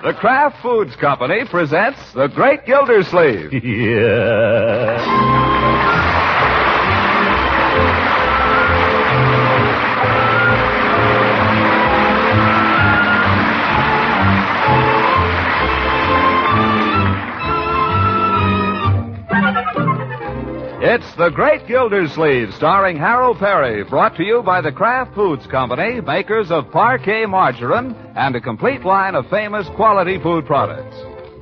The Kraft Foods Company presents The Great Gildersleeve. Yeah. It's The Great Gildersleeve, starring Harold Perry, brought to you by the Kraft Foods Company, makers of Parquet Margarine and a complete line of famous quality food products.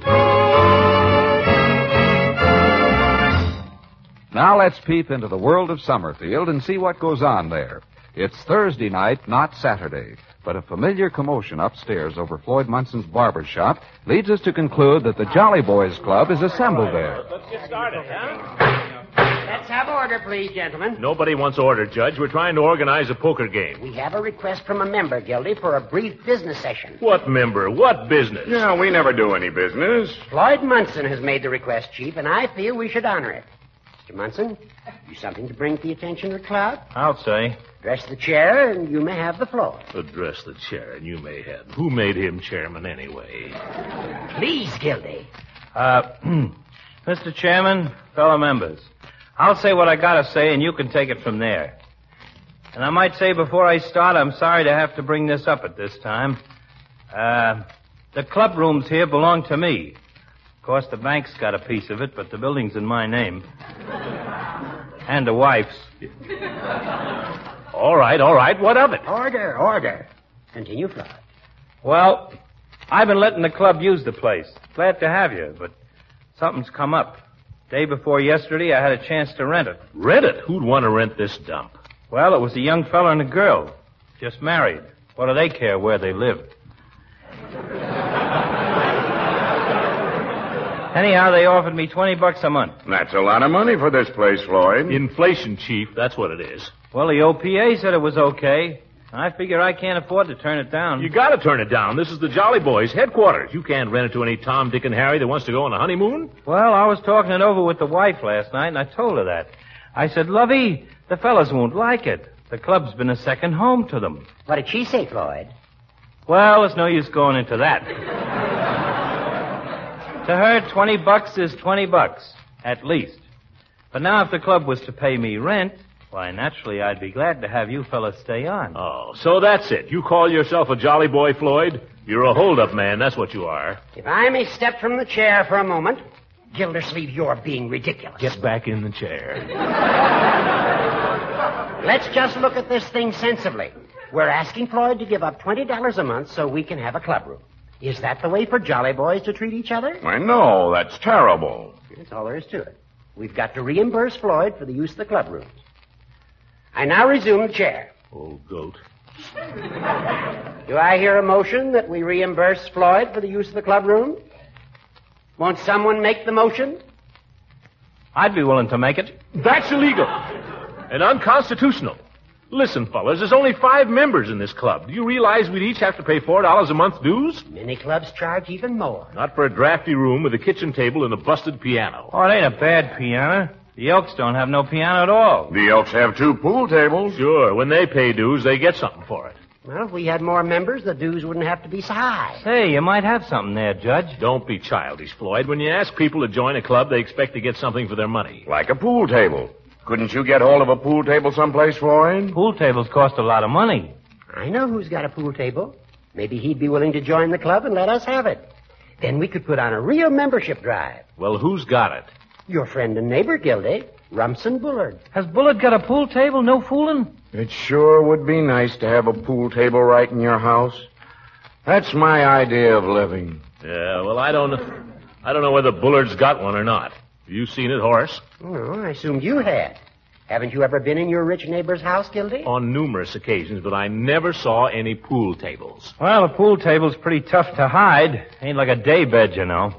Now let's peep into the world of Summerfield and see what goes on there. It's Thursday night, not Saturday, but a familiar commotion upstairs over Floyd Munson's barber shop leads us to conclude that the Jolly Boys Club is assembled there. Let's get started, huh? Let's have order, please, gentlemen. Nobody wants order, Judge. We're trying to organize a poker game. We have a request from a member, Gildy, for a brief business session. What member? What business? Yeah, we never do any business. Floyd Munson has made the request, Chief, and I feel we should honor it. Mr. Munson, you something to bring to the attention of the crowd? I'll say. Address the chair, and you may have the floor. Address the chair, and you may have. Who made him chairman anyway? Please, Gildy. Mr. Chairman, fellow members, I'll say what I gotta say, and you can take it from there. And I might say before I start, I'm sorry to have to bring this up at this time. The club rooms here belong to me. Of course, the bank's got a piece of it, but the building's in my name. And the wife's. All right. What of it? Order. Continue, Floyd. Well, I've been letting the club use the place. Glad to have you, but something's come up. Day before yesterday, I had a chance to rent it. Rent it? Who'd want to rent this dump? Well, it was a young fella and a girl. Just married. What do they care where they live? Anyhow, they offered me $20 a month. That's a lot of money for this place, Floyd. Inflation, Chief. That's what it is. Well, the OPA said it was okay. I figure I can't afford to turn it down. You gotta turn it down. This is the Jolly Boys headquarters. You can't rent it to any Tom, Dick, and Harry that wants to go on a honeymoon. Well, I was talking it over with the wife last night, and I told her that. I said, Lovey, the fellas won't like it. The club's been a second home to them. What did she say, Floyd? Well, there's no use going into that. To her, $20 is $20, at least. But now if the club was to pay me rent, why, naturally, I'd be glad to have you fellas stay on. Oh, so that's it. You call yourself a Jolly Boy, Floyd? You're a hold-up man, that's what you are. If I may step from the chair for a moment. Gildersleeve, you're being ridiculous. Get back in the chair. Let's just look at this thing sensibly. We're asking Floyd to give up $20 a month so we can have a club room. Is that the way for Jolly Boys to treat each other? I know, that's terrible. That's all there is to it. We've got to reimburse Floyd for the use of the club rooms. I now resume the chair. Old goat. Do I hear a motion that we reimburse Floyd for the use of the club room? Won't someone make the motion? I'd be willing to make it. That's illegal and unconstitutional. Listen, fellas, there's only 5 members in this club. Do you realize we'd each have to pay $4 a month dues? Many clubs charge even more. Not for a drafty room with a kitchen table and a busted piano. Oh, it ain't a bad piano. The Elks don't have no piano at all. The Elks have 2 pool tables. Sure, when they pay dues, they get something for it. Well, if we had more members, the dues wouldn't have to be so high. Say, you might have something there, Judge. Don't be childish, Floyd. When you ask people to join a club, they expect to get something for their money. Like a pool table. Couldn't you get hold of a pool table someplace, Floyd? Pool tables cost a lot of money. I know who's got a pool table. Maybe he'd be willing to join the club and let us have it. Then we could put on a real membership drive. Well, who's got it? Your friend and neighbor, Gildy, Rumson Bullard. Has Bullard got a pool table? No fooling? It sure would be nice to have a pool table right in your house. That's my idea of living. Yeah, well, I don't know whether Bullard's got one or not. Have you seen it, Horace? Oh, I assumed you had. Haven't you ever been in your rich neighbor's house, Gildy? On numerous occasions, but I never saw any pool tables. Well, a pool table's pretty tough to hide. Ain't like a daybed, you know.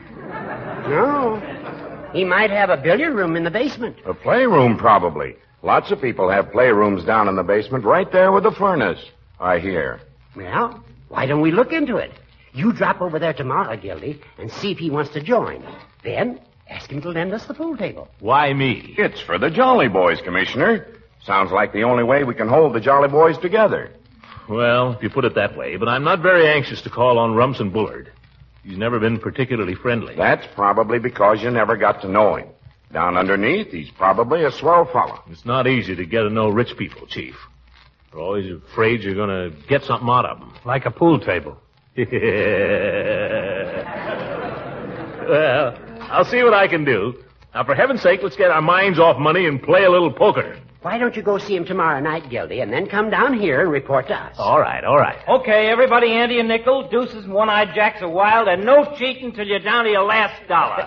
No. He might have a billiard room in the basement. A playroom, probably. Lots of people have playrooms down in the basement right there with the furnace, I hear. Well, why don't we look into it? You drop over there tomorrow, Gildy, and see if he wants to join. Then ask him to lend us the pool table. Why me? It's for the Jolly Boys, Commissioner. Sounds like the only way we can hold the Jolly Boys together. Well, if you put it that way, but I'm not very anxious to call on Rumson Bullard. He's never been particularly friendly. That's probably because you never got to know him. Down underneath, he's probably a swell fella. It's not easy to get to know rich people, Chief. They're always afraid you're going to get something out of them. Like a pool table. Well, I'll see what I can do. Now, for heaven's sake, let's get our minds off money and play a little poker. Why don't you go see him tomorrow night, Gildy, and then come down here and report to us? All right. Okay, everybody, Andy and nickel, deuces and one-eyed jacks are wild, and no cheating till you're down to your last dollar.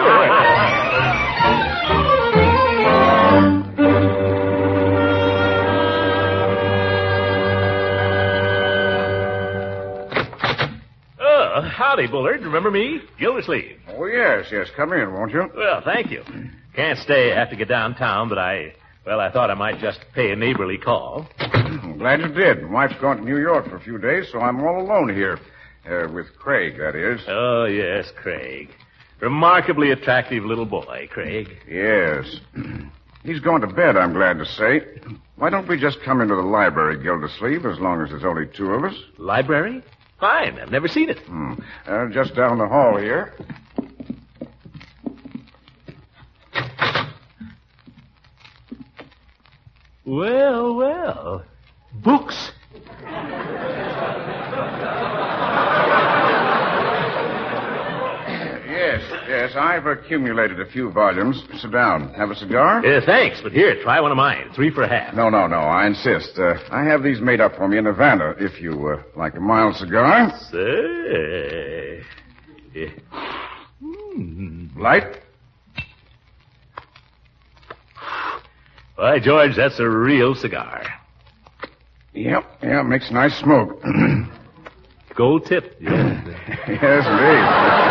Howdy, Bullard. Remember me? Gildersleeve. Oh, yes. Come in, won't you? Well, thank you. Can't stay. I have to get downtown, but I thought I might just pay a neighborly call. I'm glad you did. Wife's gone to New York for a few days, so I'm all alone here. With Craig, that is. Oh, yes, Craig. Remarkably attractive little boy, Craig. Yes. He's gone to bed, I'm glad to say. Why don't we just come into the library, Gildersleeve, as long as there's only two of us? Library? Fine. I've never seen it. Just down the hall here. Well. Books. Yes, I've accumulated a few volumes. Sit down. Have a cigar? Thanks, but here, try one of mine. 3 for $1.50. No, I insist. I have these made up for me in Havana, if you like a mild cigar. Say. Light? Why, George, that's a real cigar. Yep, makes nice smoke. Gold tip. Yeah. Yes, indeed.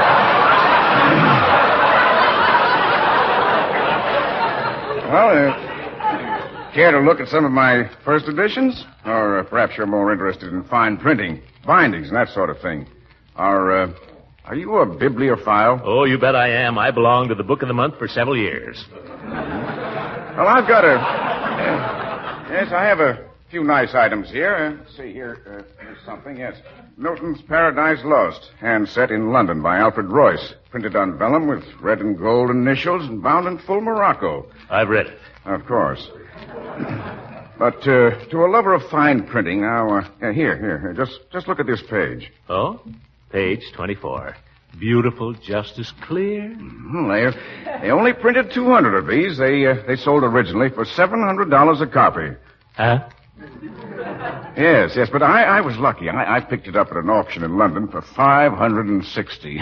Well, care to look at some of my first editions? Or perhaps you're more interested in fine printing, bindings, and that sort of thing. Are you a bibliophile? Oh, you bet I am. I belonged to the Book of the Month for several years. Well, I've got yes, I have a few nice items here. Let's see here. Here's something, yes. Milton's Paradise Lost, hand set in London by Alfred Royce. Printed on vellum with red and gold initials and bound in full Morocco. I've read it. Of course. But to a lover of fine printing, now, here. Just look at this page. Oh? Page 24. Beautiful, just as clear. They only printed 200 of these. They sold originally for $700 a copy. Huh? Yes, but I was lucky. I picked it up at an auction in London for $560.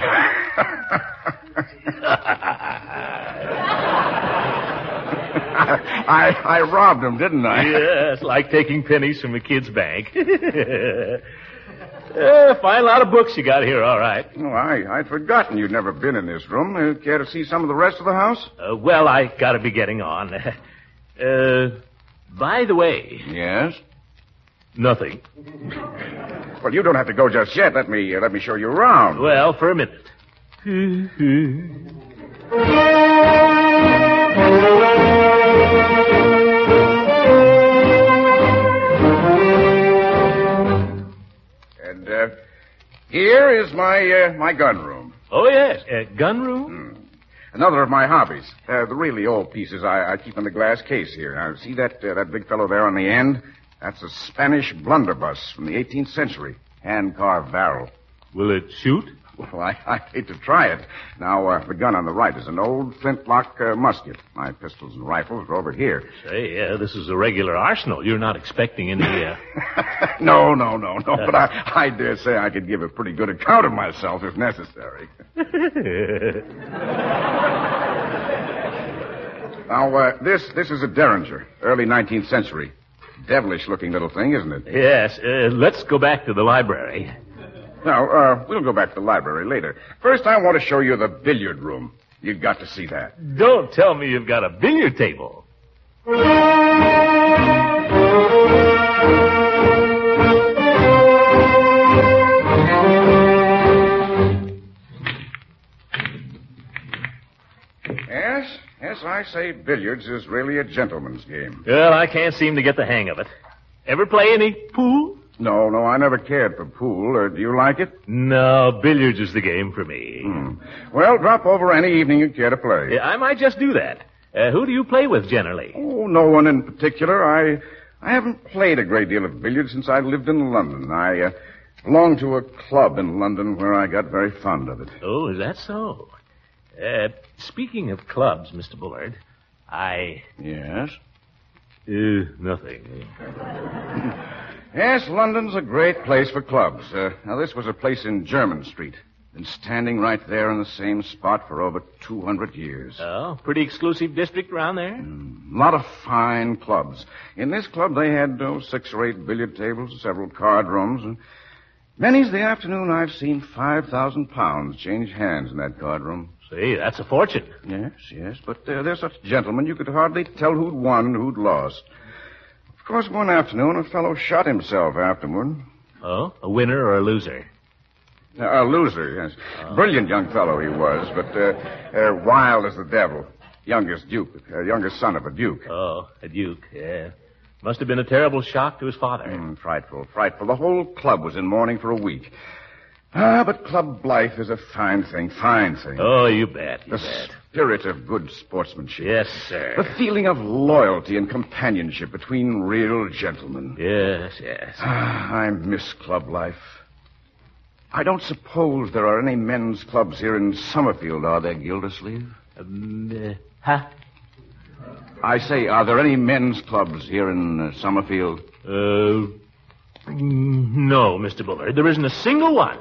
I robbed him, didn't I? Yes, like taking pennies from a kid's bank. Fine lot of books you got here, all right. Oh, I'd forgotten you'd never been in this room. Care to see some of the rest of the house? Well, I gotta be getting on. By the way. Yes? Nothing. Well, you don't have to go just yet. Let me show you around. Well, for a minute. And here is my gun room. Oh, yes. Gun room? Another of my hobbies. The really old pieces I keep in the glass case here. Now, see that big fellow there on the end? That's a Spanish blunderbuss from the 18th century. Hand-carved barrel. Will it shoot? Well, I hate to try it. Now, the gun on the right is an old flintlock musket. My pistols and rifles are over here. Say, this is a regular arsenal. You're not expecting any... No. But I dare say I could give a pretty good account of myself if necessary. Now, this is a Derringer, early 19th century. Devilish-looking little thing, isn't it? Yes. Let's go back to the library. Now, we'll go back to the library later. First, I want to show you the billiard room. You've got to see that. Don't tell me you've got a billiard table. Yes, I say billiards is really a gentleman's game. Well, I can't seem to get the hang of it. Ever play any pool? No, I never cared for pool. Do you like it? No, billiards is the game for me. Well, drop over any evening you care to play. Yeah, I might just do that. Who do you play with generally? Oh, no one in particular. I haven't played a great deal of billiards since I lived in London. I belonged to a club in London where I got very fond of it. Oh, is that so? Speaking of clubs, Mr. Bullard, Yes? Nothing. Yes, London's a great place for clubs. Now, this was a place in Jermyn Street. Been standing right there in the same spot for over 200 years. Oh, pretty exclusive district around there? A lot of fine clubs. In this club, they had 6 or 8 billiard tables, several card rooms, and many's the afternoon I've seen £5,000 change hands in that card room. Say, that's a fortune. Yes, but they're such gentlemen you could hardly tell who'd won and who'd lost. Of course, one afternoon, a fellow shot himself afterward. Oh, a winner or a loser? A loser, yes. Brilliant young fellow he was, but wild as the devil. Youngest son of a duke. Oh, a duke, yeah. Must have been a terrible shock to his father. Frightful. The whole club was in mourning for a week. But club life is a fine thing. Oh, you bet. The spirit of good sportsmanship. Yes, sir. The feeling of loyalty and companionship between real gentlemen. Yes. I miss club life. I don't suppose there are any men's clubs here in Summerfield, are there, Gildersleeve? Huh? I say, are there any men's clubs here in Summerfield? No, Mr. Bullard. There isn't a single one.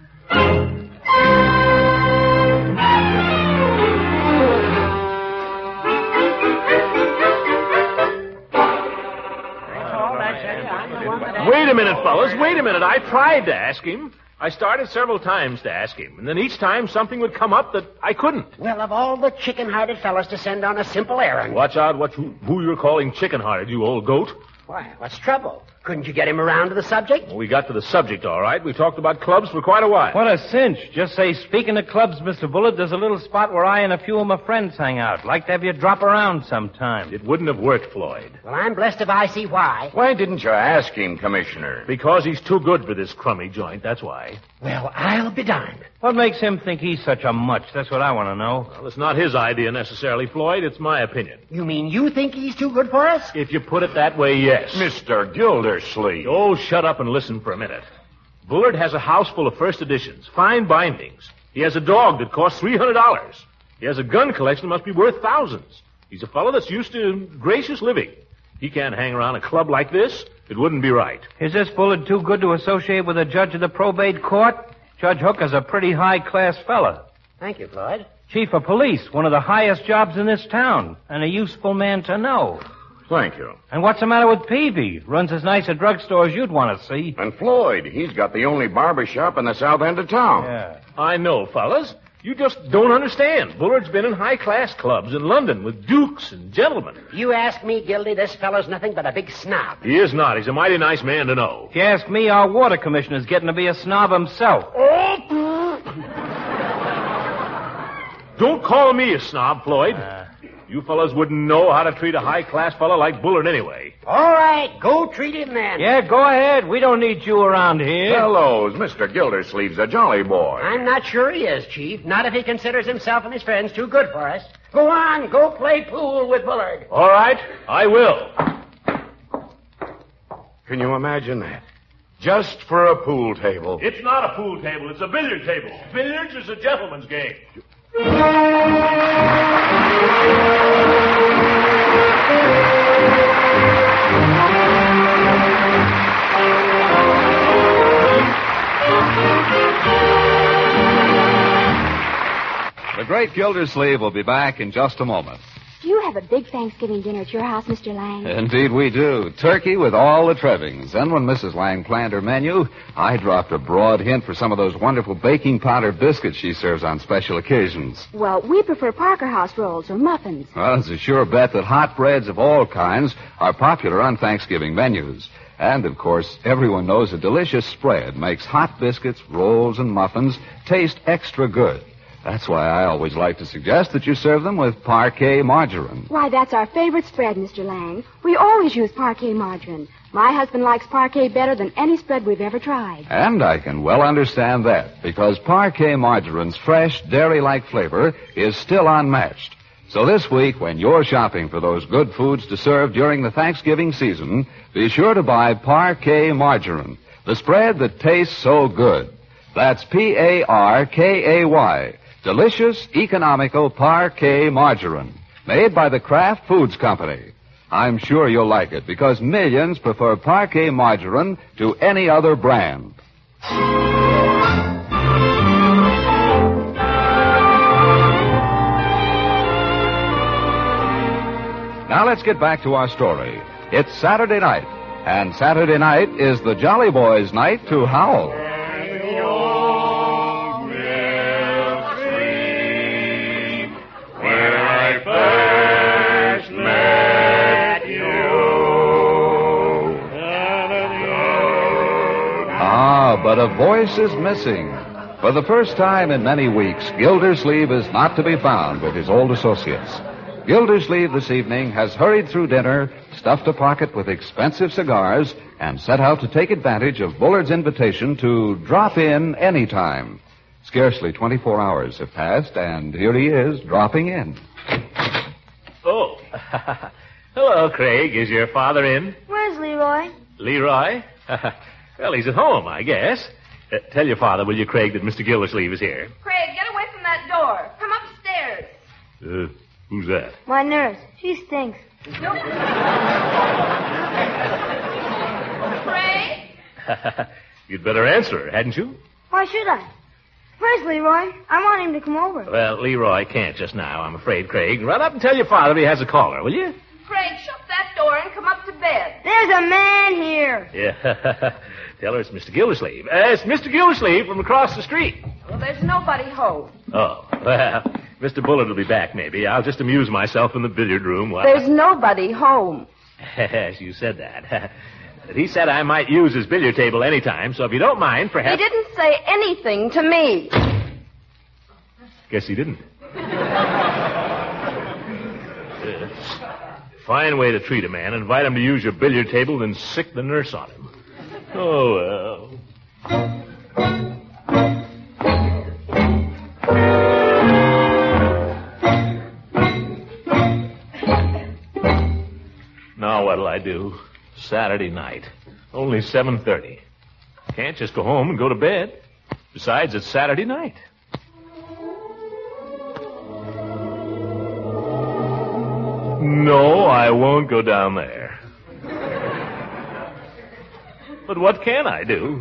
Wait a minute, fellas. Wait a minute. I tried to ask him. I started several times to ask him, and then each time something would come up that I couldn't. Well, of all the chicken-hearted fellas to send on a simple errand. Watch out who you're calling chicken-hearted, you old goat. Why, what's trouble? Couldn't you get him around to the subject? We got to the subject, all right. We talked about clubs for quite a while. What a cinch. Just say, speaking of clubs, Mr. Bullard, there's a little spot where I and a few of my friends hang out. Like to have you drop around sometime. It wouldn't have worked, Floyd. Well, I'm blessed if I see why. Why didn't you ask him, Commissioner? Because he's too good for this crummy joint, that's why. Well, I'll be darned. What makes him think he's such a much? That's what I want to know. Well, it's not his idea necessarily, Floyd. It's my opinion. You mean you think he's too good for us? If you put it that way, yes. Mr. Gildersleeve. Oh, shut up and listen for a minute. Bullard has a house full of first editions, fine bindings. He has a dog that costs $300. He has a gun collection that must be worth thousands. He's a fellow that's used to gracious living. He can't hang around a club like this. It wouldn't be right. Is this Bullard too good to associate with a judge of the probate court? Judge Hooker's a pretty high-class fella. Thank you, Floyd. Chief of police, one of the highest jobs in this town, and a useful man to know. Thank you. And what's the matter with Peavy? Runs as nice a drugstore as you'd want to see. And Floyd, he's got the only barber shop in the south end of town. Yeah. I know, fellas. You just don't understand. Bullard's been in high-class clubs in London with dukes and gentlemen. You ask me, Gildy, this fellow's nothing but a big snob. He is not. He's a mighty nice man to know. If you ask me, our water commissioner's getting to be a snob himself. Don't call me a snob, Floyd. You fellas wouldn't know how to treat a high-class fellow like Bullard anyway. All right, go treat him then. Yeah, go ahead. We don't need you around here. Hello, Mr. Gildersleeve's a jolly boy. I'm not sure he is, Chief. Not if he considers himself and his friends too good for us. Go on, go play pool with Bullard. All right, I will. Can you imagine that? Just for a pool table. It's not a pool table. It's a billiard table. Billiards is a gentleman's game. The great Gildersleeve will be back in just a moment. Do you have a big Thanksgiving dinner at your house, Mr. Lang? Indeed we do. Turkey with all the trimmings. Then when Mrs. Lang planned her menu, I dropped a broad hint for some of those wonderful baking powder biscuits she serves on special occasions. Well, we prefer Parker House rolls or muffins. Well, it's a sure bet that hot breads of all kinds are popular on Thanksgiving menus. And, of course, everyone knows a delicious spread makes hot biscuits, rolls, and muffins taste extra good. That's why I always like to suggest that you serve them with Parquet margarine. Why, that's our favorite spread, Mr. Lang. We always use Parquet margarine. My husband likes Parquet better than any spread we've ever tried. And I can well understand that, because Parquet margarine's fresh, dairy-like flavor is still unmatched. So this week, when you're shopping for those good foods to serve during the Thanksgiving season, be sure to buy Parquet margarine, the spread that tastes so good. That's Parkay. Delicious, economical Parquet margarine, made by the Kraft Foods Company. I'm sure you'll like it, because millions prefer Parquet margarine to any other brand. Now let's get back to our story. It's Saturday night, and Saturday night is the Jolly Boys' night to howl. But a voice is missing. For the first time in many weeks, Gildersleeve is not to be found with his old associates. Gildersleeve this evening has hurried through dinner, stuffed a pocket with expensive cigars, and set out to take advantage of Bullard's invitation to drop in any time. Scarcely 24 hours have passed, and here he is, dropping in. Oh. Hello, Craig. Is your father in? Where's Leroy? Leroy? Well, he's at home, I guess. Tell your father, will you, Craig, that Mr. Gildersleeve is here? Craig, get away from that door. Come upstairs. Who's that? My nurse. She stinks. Craig? You'd better answer her, hadn't you? Why should I? Where's Leroy? I want him to come over. Well, Leroy can't just now, I'm afraid, Craig. Run up and tell your father he has a caller, will you? Craig, shut that door and come up to bed. There's a man here. Yeah. Tell her it's Mr. Gildersleeve. It's Mr. Gildersleeve from across the street. Well, there's nobody home. Oh, well, Mr. Bullard will be back, maybe. I'll just amuse myself in the billiard room while... There's nobody home. Yes, you said that. He said I might use his billiard table any time, so if you don't mind, perhaps... He didn't say anything to me. Guess he didn't. Fine way to treat a man. Invite him to use your billiard table, then sick the nurse on him. Oh, well. Now what'll I do? Saturday night. Only 7:30. Can't just go home and go to bed. Besides, it's Saturday night. No, I won't go down there. But what can I do?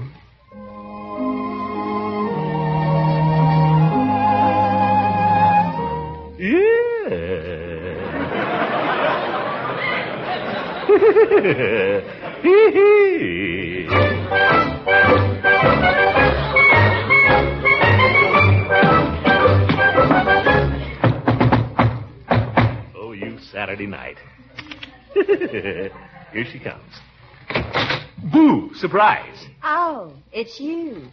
Oh, you Saturday night. Here she comes. Boo! Surprise! Oh, it's you.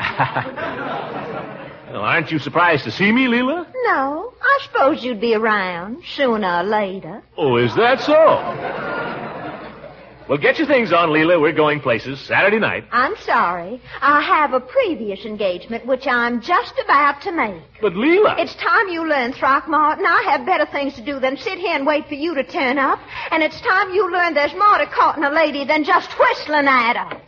Well, aren't you surprised to see me, Leela? No, I suppose you'd be around sooner or later. Oh, is that so? Well, get your things on, Leela. We're going places Saturday night. I'm sorry. I have a previous engagement which I'm just about to make. But, Leela... It's time you learned, Throckmorton. I have better things to do than sit here and wait for you to turn up. And it's time you learned there's more to courting a lady than just whistling at her.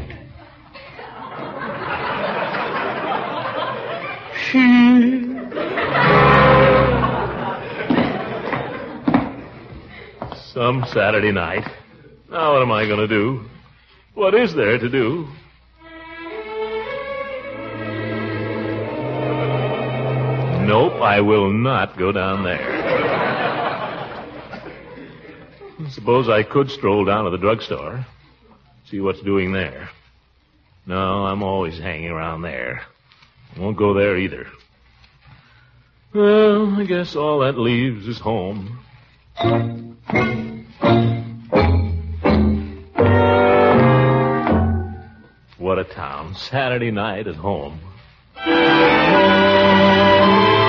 Some Saturday night. Now what am I going to do? What is there to do? Nope, I will not go down there. Suppose I could stroll down to the drugstore. See what's doing there. No, I'm always hanging around there. I won't go there either. Well, I guess all that leaves is home. What a town. Saturday night at home.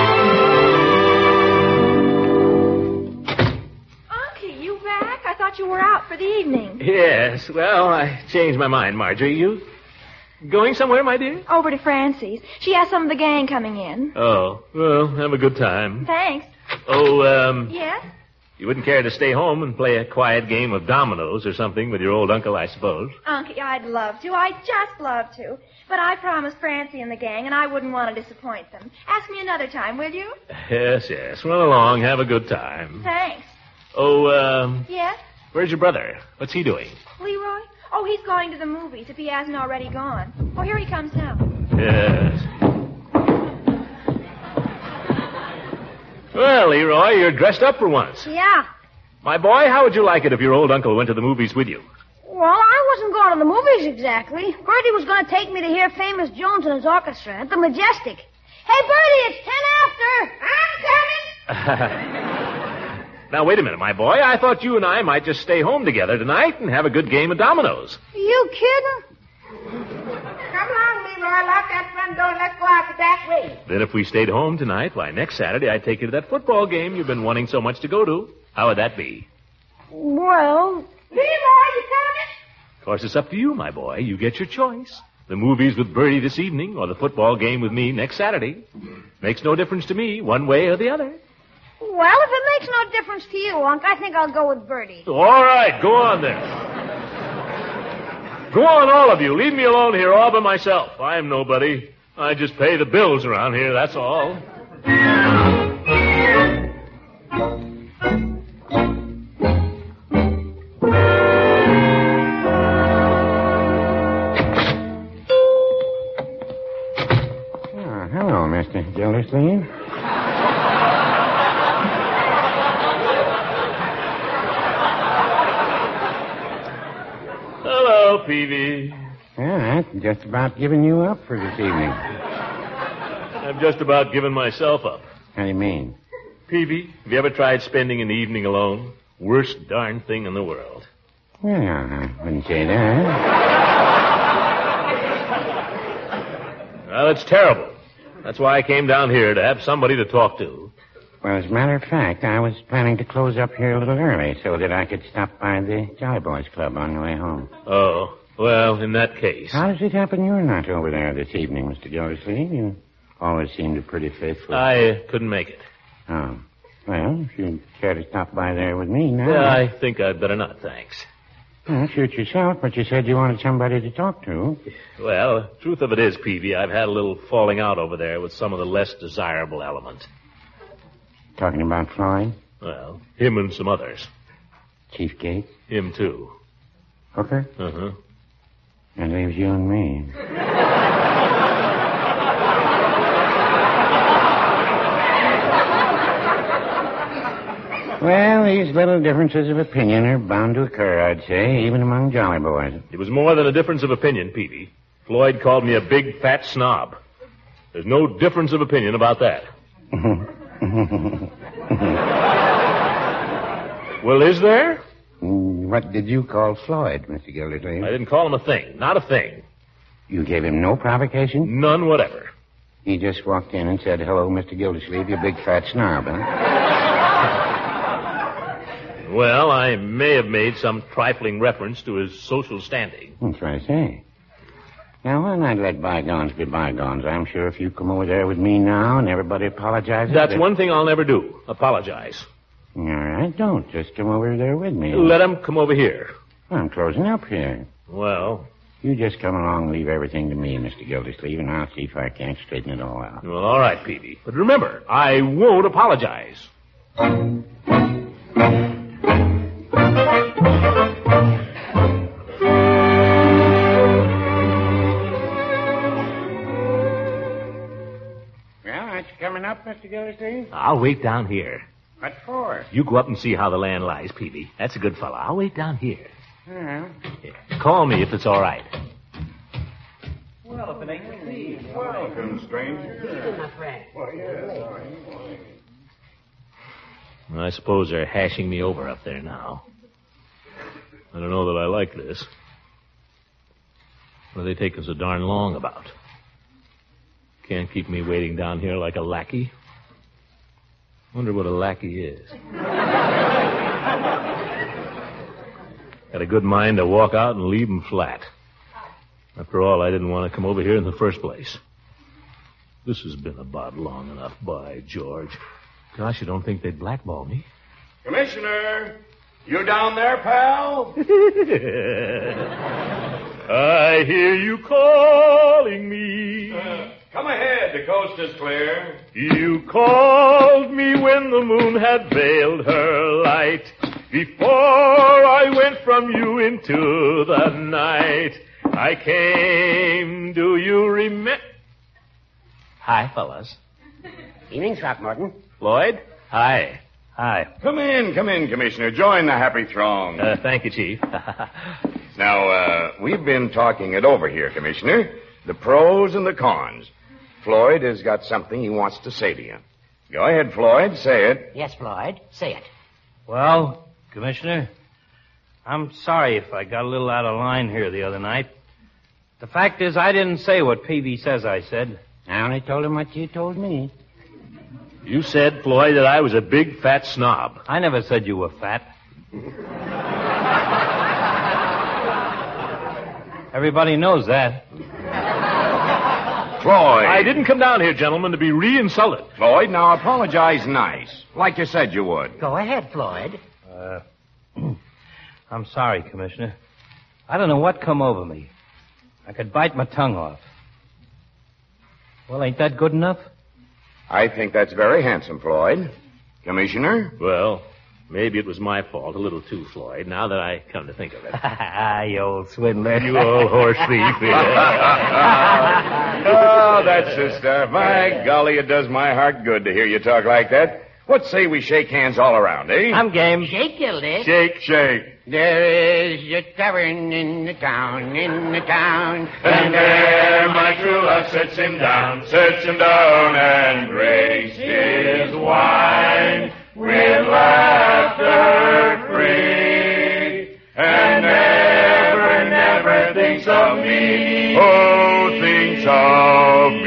Yes, well, I changed my mind, Marjorie. You going somewhere, my dear? Over to Francie's. She has some of the gang coming in. Oh, well, have a good time. Thanks. Oh, Yes? you wouldn't care to stay home and play a quiet game of dominoes or something with your old uncle, I suppose. Unky, I'd love to. I'd just love to. But I promised Francie and the gang, and I wouldn't want to disappoint them. Ask me another time, will you? Yes, yes. Run along. Have a good time. Thanks. Oh, Yes? where's your brother? What's he doing? Leroy? Oh, he's going to the movies, if he hasn't already gone. Oh, here he comes now. Yes. Well, Leroy, you're dressed up for once. Yeah. My boy, how would you like it if your old uncle went to the movies with you? Well, I wasn't going to the movies exactly. Bertie was going to take me to hear Famous Jones and his orchestra at the Majestic. Hey, Bertie, it's 10 after. I'm coming. Now, wait a minute, my boy. I thought you and I might just stay home together tonight and have a good game of dominoes. You kidding? Come along, Leroy. Lock that front door and let's go out the back way. Then if we stayed home tonight, why, next Saturday I'd take you to that football game you've been wanting so much to go to. How would that be? Well, Leroy, you coming? Of course, it's up to you, my boy. You get your choice. The movies with Bertie this evening or the football game with me next Saturday. Makes no difference to me, one way or the other. well, if it makes no difference to you, Unc, I think I'll go with Bertie. All right, go on then. Go on, all of you. Leave me alone here all by myself. I'm nobody. I just pay the bills around here, that's all. Hello, Mr. Gildersleeve. Hello, Peavy. Yeah, I'm just about giving you up for this evening. I'm just about giving myself up. How do you mean? Peavy, have you ever tried spending an evening alone? Worst darn thing in the world. Well, I wouldn't say that. Well, it's terrible. That's why I came down here, to have somebody to talk to. Well, as a matter of fact, I was planning to close up here a little early so that I could stop by the Jolly Boys Club on the way home. Oh, well, in that case. How does it happen you're not over there this evening, Mr. Gildersleeve? You always seemed pretty faithful. I couldn't make it. Oh. Well, if you'd care to stop by there with me now. Yeah, I think I'd better not, thanks. Well, shoot yourself, but you said you wanted somebody to talk to. Well, truth of it is, Peavy, I've had a little falling out over there with some of the less desirable element. Talking about Floyd? Well, him and some others. Chief Gates? Him, too. Hooker? Uh-huh. That leaves you and me. Well, these little differences of opinion are bound to occur, I'd say, even among Jolly Boys. It was more than a difference of opinion, Peavy. Floyd called me a big, fat snob. There's no difference of opinion about that. Well, is there? What did you call Floyd, Mr. Gildersleeve? I didn't call him a thing. Not a thing. You gave him no provocation? None whatever. He just walked in and said, "Hello, Mr. Gildersleeve, you big fat snob, huh?" Well, I may have made some trifling reference to his social standing. That's what I say. Now, why not let bygones be bygones? I'm sure if you come over there with me now and everybody apologizes... That's one thing I'll never do. Apologize. All right, don't. Just come over there with me. Let him come over here. I'm closing up here. Well... You just come along and leave everything to me, Mr. Gildersleeve, and I'll see if I can't straighten it all out. Well, all right, Peavy. But remember, I won't apologize. Coming up, Mr. Gildersleeve? I'll wait down here. What for? You go up and see how the land lies, Peavy. That's a good fellow. I'll wait down here. Yeah. Call me if it's all right. Well, if it ain't me. Welcome, stranger. My friend. I suppose they're hashing me over up there now. I don't know that I like this. What do they take us so darn long about? Can't keep me waiting down here like a lackey. Wonder what a lackey is. Had a good mind to walk out and leave 'em flat. After all, I didn't want to come over here in the first place. This has been about long enough. By George. Gosh, you don't think they'd blackball me? Commissioner, you down there, pal? I hear you calling me. Come ahead, the coast is clear. You called me when the moon had veiled her light. Before I went from you into the night, I came. Do you remember? Hi, fellas. Evening, Throckmorton. Floyd? Hi. Hi. Come in, Commissioner. Join the happy throng. Thank you, Chief. Now, we've been talking it over here, Commissioner. The pros and the cons. Floyd has got something he wants to say to you. Go ahead, Floyd. Say it. Yes, Floyd. Say it. Well, Commissioner, I'm sorry if I got a little out of line here the other night. The fact is, I didn't say what Peavy says I said. I only told him what you told me. You said, Floyd, that I was a big, fat snob. I never said you were fat. Everybody knows that. Floyd. I didn't come down here, gentlemen, to be re-insulted. Floyd, now apologize nice, like you said you would. Go ahead, Floyd. I'm sorry, Commissioner. I don't know what come over me. I could bite my tongue off. Well, ain't that good enough? I think that's very handsome, Floyd. Commissioner? Well, maybe it was my fault a little too, Floyd, now that I come to think of it. You old swindler. You old horse thief. Oh, that's the stuff. My golly, it does my heart good to hear you talk like that. What say we shake hands all around, eh? I'm game. Shake, Gildy. Shake, shake. There is a tavern in the town, And there my true love sits him down, and breaks his wine with laughter free, and never, never thinks of me. Oh, thinks of me.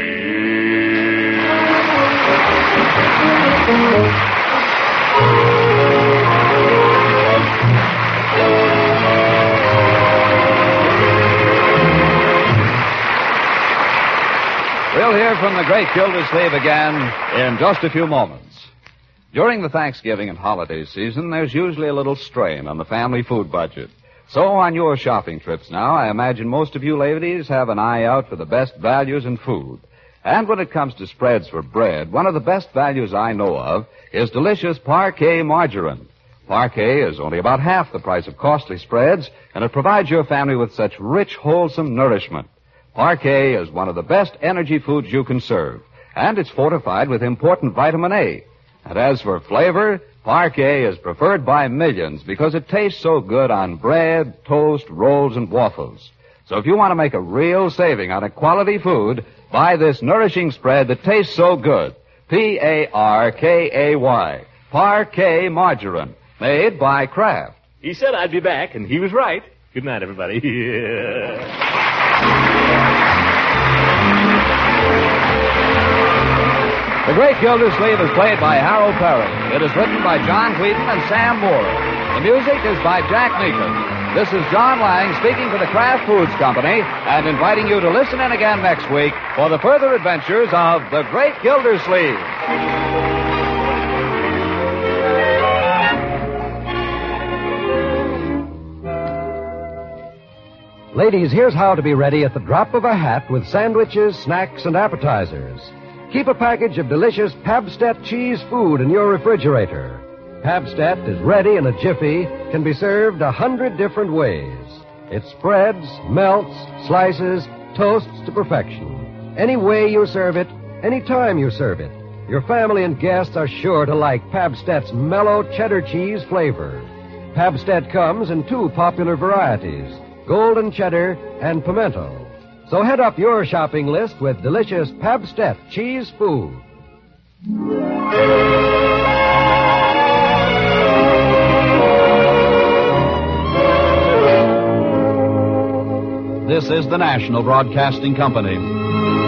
We'll hear from the great Gildersleeve again in just a few moments. During the Thanksgiving and holiday season, there's usually a little strain on the family food budget. So on your shopping trips now, I imagine most of you ladies have an eye out for the best values in food. And when it comes to spreads for bread, one of the best values I know of is delicious Parquet margarine. Parquet is only about half the price of costly spreads, and it provides your family with such rich, wholesome nourishment. Parquet is one of the best energy foods you can serve, and it's fortified with important vitamin A. And as for flavor, Parquet is preferred by millions because it tastes so good on bread, toast, rolls, and waffles. So if you want to make a real saving on a quality food, buy this nourishing spread that tastes so good. Parkay. Parquet margarine, made by Kraft. He said I'd be back, and he was right. Good night, everybody. The Great Gildersleeve is played by Harold Perry. It is written by John Whedon and Sam Moore. The music is by Jack Meekin. This is John Lang speaking for the Kraft Foods Company and inviting you to listen in again next week for the further adventures of The Great Gildersleeve. Ladies, here's how to be ready at the drop of a hat with sandwiches, snacks, and appetizers. Keep a package of delicious Pabstet cheese food in your refrigerator. Pabstet is ready in a jiffy, can be served 100 different ways. It spreads, melts, slices, toasts to perfection. Any way you serve it, any time you serve it, your family and guests are sure to like Pabstet's mellow cheddar cheese flavor. Pabstet comes in two popular varieties, golden cheddar and pimento. So head up your shopping list with delicious Pabstet cheese food. This is the National Broadcasting Company.